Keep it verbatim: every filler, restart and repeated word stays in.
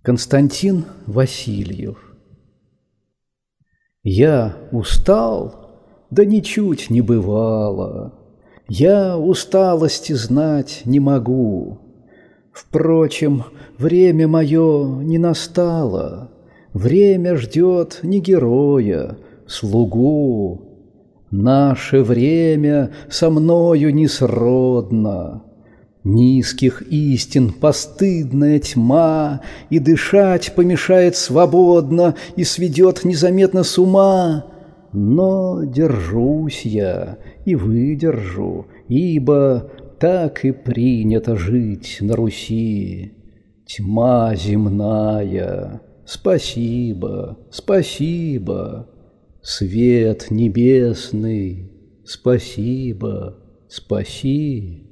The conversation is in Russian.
Константин Васильев. Я устал, да ничуть не бывало. Я усталости знать не могу. Впрочем, время мое не настало. Время ждет не героя, слугу. Наше время со мною не сродно. Низких истин постыдная тьма, И дышать помешает свободно, И сведет незаметно с ума. Но держусь я и выдержу, Ибо так и принято жить на Руси. Тьма земная, спасибо, спасибо. Свет небесный, спасибо, спаси.